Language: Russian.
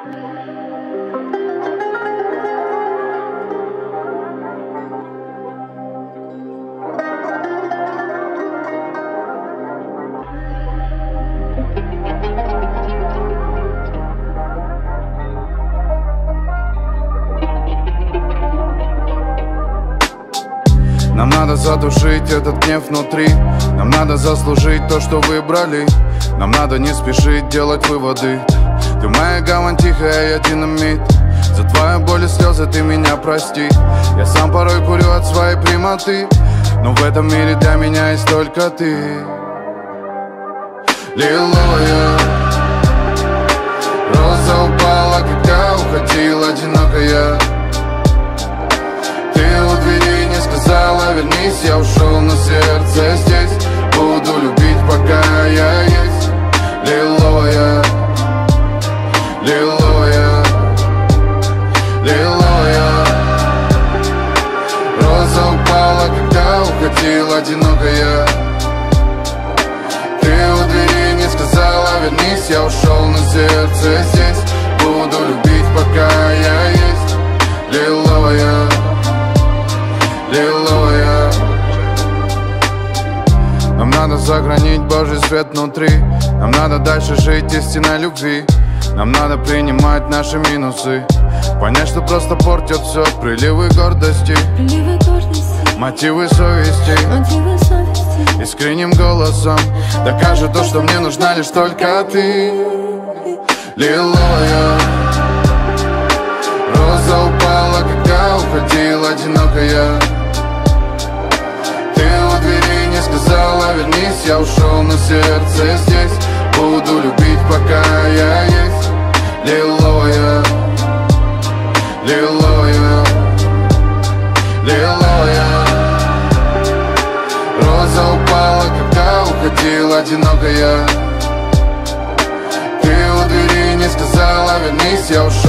Нам надо задушить этот гнев внутри. Нам надо заслужить то, что выбрали. Нам надо не спешить делать выводы. Ты моя гавань тихая, я динамит. За твою боль и слезы ты меня прости. Я сам порой курю от своей прямоты, но в этом мире для меня есть только ты. Лиловая роза упала, когда уходила одинокая. Ты у двери не сказала вернись, я ушел, но сердце здесь. Буду любить, пока я есть. Лиловая, лиловая, лиловая роза упала, когда уходила одинокая. Ты у двери не сказала вернись, я ушел, но сердце здесь. Буду любить, пока я есть. Лиловая, лиловая. Нам надо сохранить Божий свет внутри. Нам надо дальше жить истинной любви. Нам надо принимать наши минусы, понять, что просто портят все приливы гордости, мотивы совести. Искренним голосом докажет то, что мне нужна лишь только ты. Лиловая роза упала, когда уходила одинокая. Ты у двери не сказала вернись, я ушел, но сердце здесь. Буду любить, пока я есть. Лиловая, лиловая, лиловая роза упала, когда уходила одинокая. Ты у двери не сказала вернись, я ушел.